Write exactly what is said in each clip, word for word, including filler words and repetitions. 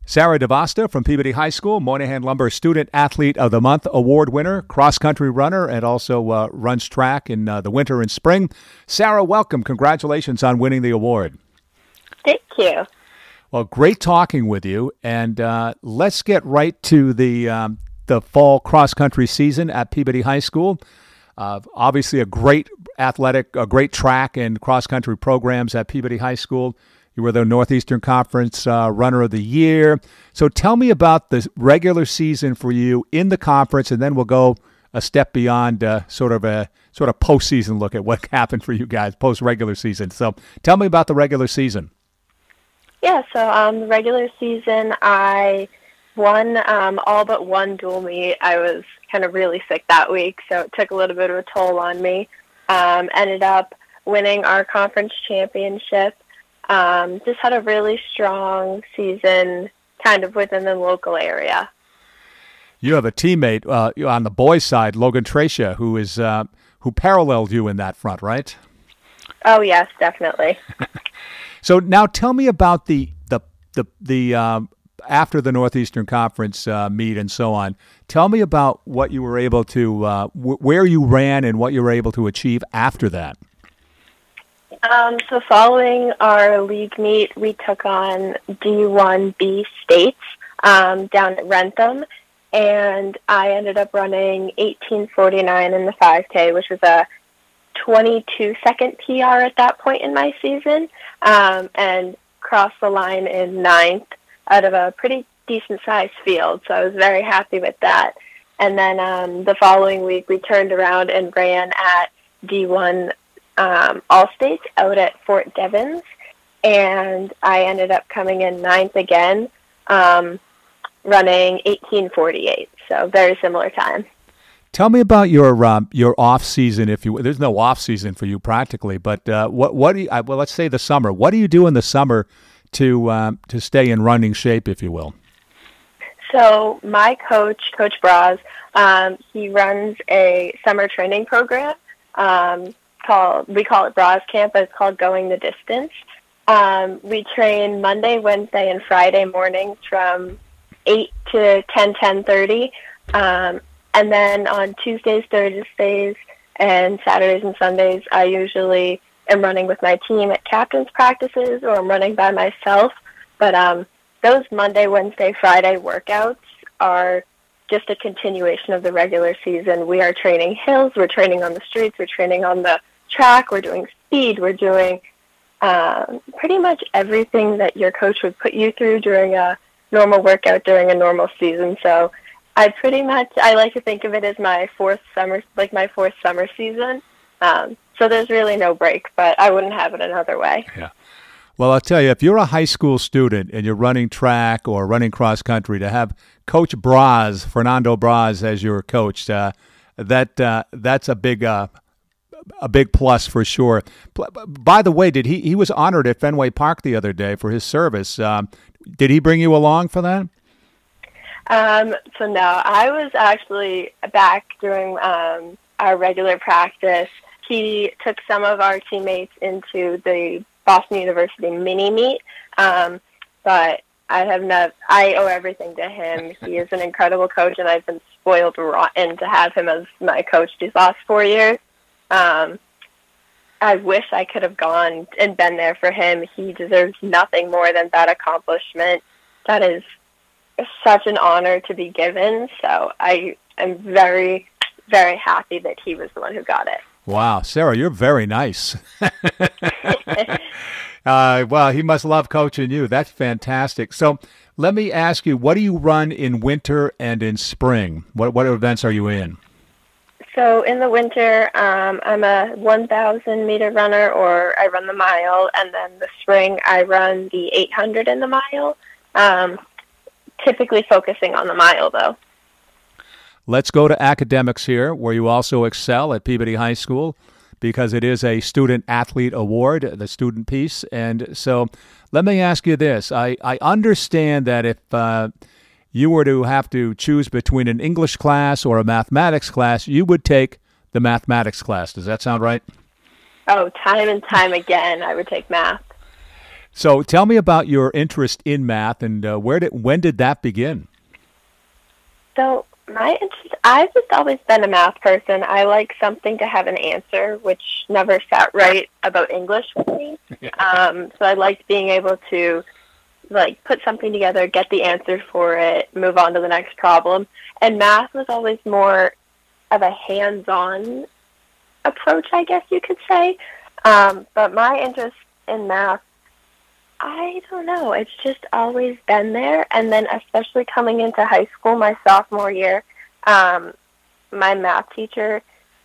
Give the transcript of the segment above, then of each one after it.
Sarah DeVasta from Peabody High School, Moynihan Lumber Student Athlete of the Month Award winner, cross-country runner, and also uh, runs track in uh, the winter and spring. Sarah, welcome. Congratulations on winning the award. Thank you. Well, great talking with you, and uh, let's get right to the um, the fall cross-country season at Peabody High School. Uh, obviously, a great athletic, a great track and cross-country programs at Peabody High School. You were the Northeastern Conference uh, Runner of the Year. So tell me about the regular season for you in the conference, and then we'll go a step beyond uh, sort of a sort of postseason look at what happened for you guys post-regular season. So tell me about the regular season. Yeah, so um, the regular season, I won um, all but one dual meet. I was kind of really sick that week, so it took a little bit of a toll on me. Um, ended up winning our conference championship. Um, just had a really strong season kind of within the local area. You have a teammate uh, on the boys' side, Logan Tracia, who is uh, who paralleled you in that front, right? Oh, yes, definitely. So now tell me about the the the, the um, after the Northeastern Conference uh, meet and so on. Tell me about what you were able to, uh, w- where you ran and what you were able to achieve after that. Um, so following our league meet, we took on D one B States um, down at Rentham, and I ended up running eighteen forty-nine in the five K, which was a twenty-two second P R at that point in my season, um, and crossed the line in ninth out of a pretty decent-sized field, so I was very happy with that. And then um, the following week, we turned around and ran at D one Um, All-States out at Fort Devens, and I ended up coming in ninth again, um, running eighteen forty-eight, so very similar time. Tell me about your um, your off season, if you. There's no off season for you practically, but uh, what what do you, uh, well, let's say the summer. What do you do in the summer to um, to stay in running shape, if you will? So my coach, Coach Braz, um, he runs a summer training program. Um, Called, we call it Bras Camp, but it's called Going the Distance. Um, we train Monday, Wednesday, and Friday mornings from eight to ten, ten thirty. Um, and then on Tuesdays, Thursdays, and Saturdays and Sundays, I usually am running with my team at captain's practices, or I'm running by myself. But um, those Monday, Wednesday, Friday workouts are just a continuation of the regular season. We are training hills, we're training on the streets, we're training on the track, we're doing speed, we're doing um, pretty much everything that your coach would put you through during a normal workout during a normal season. So I pretty much, I like to think of it as my fourth summer, like my fourth summer season. Um, so there's really no break, but I wouldn't have it another way. Yeah. Well, I'll tell you, if you're a high school student and you're running track or running cross country, to have Coach Braz, Fernando Braz, as your coach, uh, that uh, that's a big uh, a big plus for sure. By the way, did he he was honored at Fenway Park the other day for his service? Um, did he bring you along for that? Um, so no, I was actually back during um, our regular practice. He took some of our teammates into the Boston University mini meet, um, but I have not. I owe everything to him. He is an incredible coach, and I've been spoiled rotten to have him as my coach these last four years. Um, I wish I could have gone and been there for him. He deserves nothing more than that accomplishment. That is such an honor to be given. So I am very, very happy that he was the one who got it. Wow, Sarah, you're very nice. uh, well, he must love coaching you. That's fantastic. So let me ask you, what do you run in winter and in spring? What what events are you in? So in the winter, um, I'm a one thousand meter runner, or I run the mile, and then the spring I run the eight hundred in the mile, um, typically focusing on the mile, though. Let's go to academics here, where you also excel at Peabody High School, because it is a student athlete award, the student piece. And so let me ask you this. I, I understand that if uh, you were to have to choose between an English class or a mathematics class, you would take the mathematics class. Does that sound right? Oh, time and time again, I would take math. So tell me about your interest in math and uh, where did when did that begin? So my interest, I've just always been a math person. I like something to have an answer, which never sat right about English with me. Um, so I liked being able to like put something together, get the answer for it, move on to the next problem. And math was always more of a hands-on approach, I guess you could say. Um, but my interest in math, I don't know, it's just always been there. And then especially coming into high school, my sophomore year, um, my math teacher,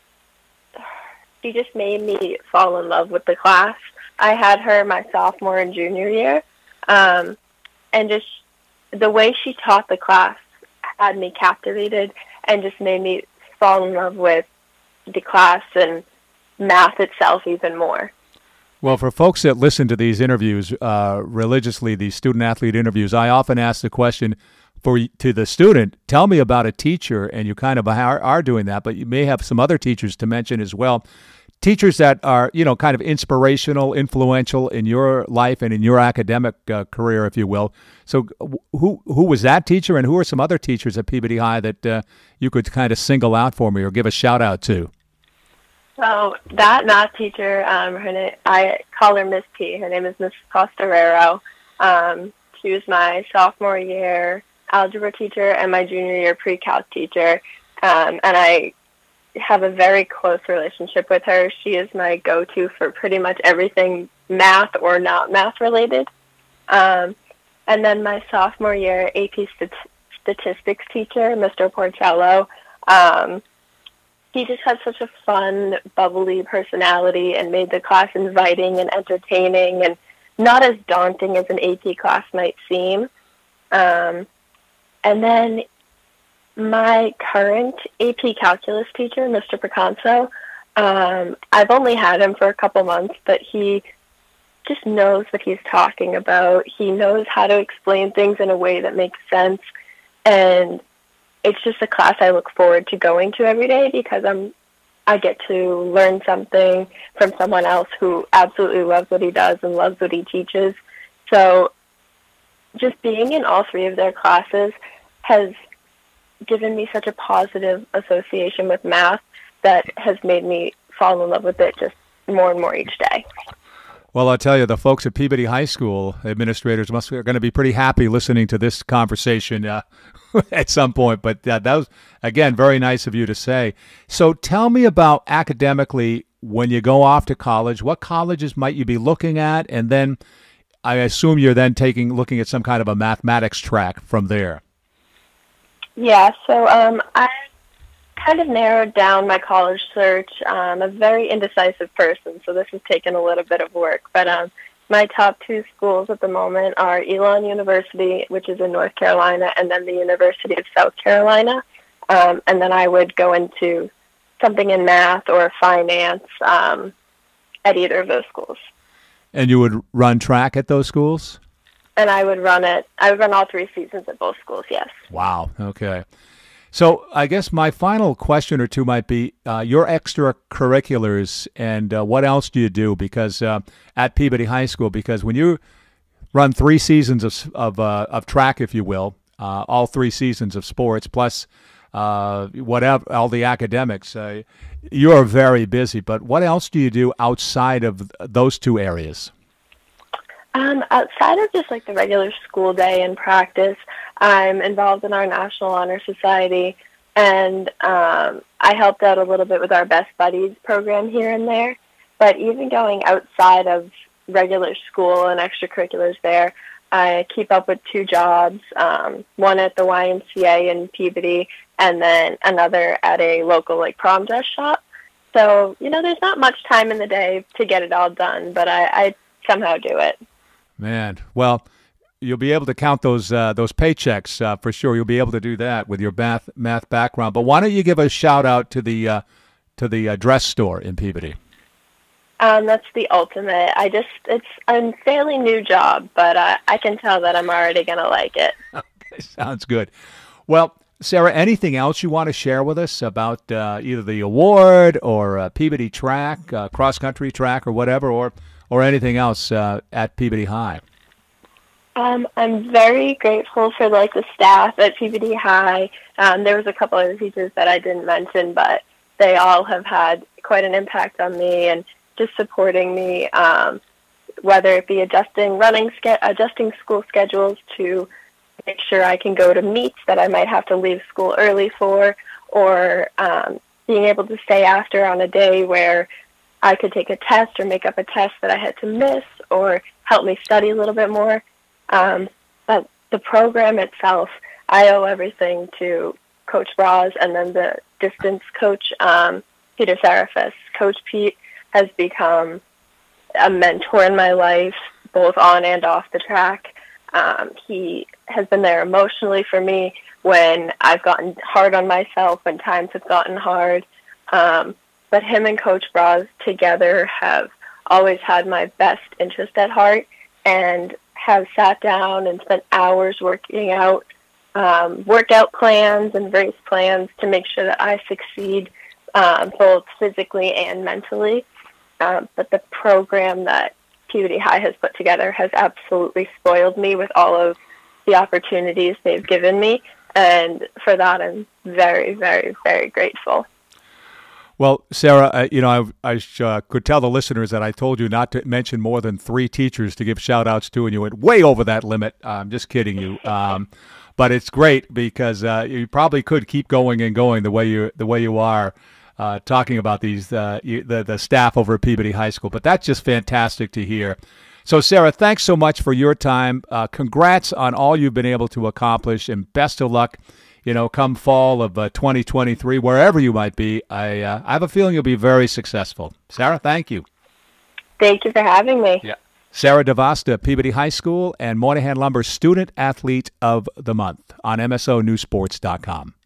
she just made me fall in love with the class. I had her my sophomore and junior year, um, and just the way she taught the class had me captivated and just made me fall in love with the class and math itself even more. Well, for folks that listen to these interviews uh, religiously, these student-athlete interviews, I often ask the question for to the student, tell me about a teacher, and you kind of are, are doing that, but you may have some other teachers to mention as well. Teachers that are, you know, kind of inspirational, influential in your life and in your academic uh, career, if you will. So who who was that teacher, and who are some other teachers at Peabody High that uh, you could kind of single out for me or give a shout-out to? So that math teacher, um, her name, I call her Miss P. Her name is Miss Costarero. Um, she was my sophomore year algebra teacher and my junior year pre-calc teacher, um, and I have a very close relationship with her. She is my go-to for pretty much everything math or not math related. Um, and then my sophomore year A P stat- statistics teacher, Mister Porcello, um, he just had such a fun, bubbly personality and made the class inviting and entertaining and not as daunting as an A P class might seem. Um, and then my current A P calculus teacher, Mister Picanso, um, I've only had him for a couple months, but he just knows what he's talking about. He knows how to explain things in a way that makes sense, and it's just a class I look forward to going to every day because I'm, I get to learn something from someone else who absolutely loves what he does and loves what he teaches. So just being in all three of their classes has given me such a positive association with math that has made me fall in love with it just more and more each day. Well, I'll tell you, the folks at Peabody High School administrators must are going to be pretty happy listening to this conversation uh, at some point. But uh, that was, again, very nice of you to say. So tell me about academically, when you go off to college, what colleges might you be looking at? And then I assume you're then taking looking at some kind of a mathematics track from there. Yeah, so um, I kind of narrowed down my college search. I'm a very indecisive person, so this has taken a little bit of work. But um, my top two schools at the moment are Elon University, which is in North Carolina, and then the University of South Carolina. Um, and then I would go into something in math or finance um, at either of those schools. And you would run track at those schools? And I would run it. I would run all three seasons at both schools, yes. Wow. Okay. So I guess my final question or two might be uh, your extracurriculars and uh, what else do you do? Because uh, at Peabody High School, because when you run three seasons of of, uh, of track, if you will, uh, all three seasons of sports plus uh, whatever all the academics, uh, you are very busy. But what else do you do outside of those two areas? Um, outside of just like the regular school day and practice, I'm involved in our National Honor Society, and um, I helped out a little bit with our Best Buddies program here and there. But even going outside of regular school and extracurriculars there, I keep up with two jobs, um, one at the Y M C A in Peabody and then another at a local like prom dress shop. So, you know, there's not much time in the day to get it all done, but I, I somehow do it. Man, well, you'll be able to count those uh, those paychecks uh, for sure. You'll be able to do that with your math math background. But why don't you give a shout out to the uh, to the uh, dress store in Peabody? Um, that's the ultimate. I just it's a fairly new job, but uh, I can tell that I'm already gonna like it. Okay, sounds good. Well, Sarah, anything else you want to share with us about uh, either the award or uh, Peabody track, uh, cross country track, or whatever, or or anything else uh, at Peabody High? Um, I'm very grateful for like the staff at Peabody High. Um, there was a couple other teachers that I didn't mention, but they all have had quite an impact on me and just supporting me, um, whether it be adjusting running ske- adjusting school schedules to make sure I can go to meets that I might have to leave school early for, or um, being able to stay after on a day where I could take a test or make up a test that I had to miss, or help me study a little bit more. Um, but the program itself, I owe everything to Coach Braz and then the distance coach, um, Peter Serafis. Coach Pete has become a mentor in my life, both on and off the track. Um, he has been there emotionally for me when I've gotten hard on myself, when times have gotten hard. Um, but him and Coach Braz together have always had my best interest at heart and have sat down and spent hours working out um, workout plans and race plans to make sure that I succeed um, both physically and mentally. Um, but the program that Peabody High has put together has absolutely spoiled me with all of the opportunities they've given me. And for that, I'm very, very, very grateful. Well, Sarah, uh, you know, I, I uh, could tell the listeners that I told you not to mention more than three teachers to give shout-outs to, and you went way over that limit. Uh, I'm just kidding you. Um, but it's great because uh, you probably could keep going and going the way you the way you are uh, talking about these uh, you, the the staff over at Peabody High School. But that's just fantastic to hear. So, Sarah, thanks so much for your time. Uh, congrats on all you've been able to accomplish, and best of luck. You know, come fall of uh, twenty twenty-three, wherever you might be, I uh, I have a feeling you'll be very successful. Sarah, thank you. Thank you for having me. Yeah. Sarah DeVasta, Peabody High School and Moynihan Lumber Student Athlete of the Month on M S O News Sports dot com.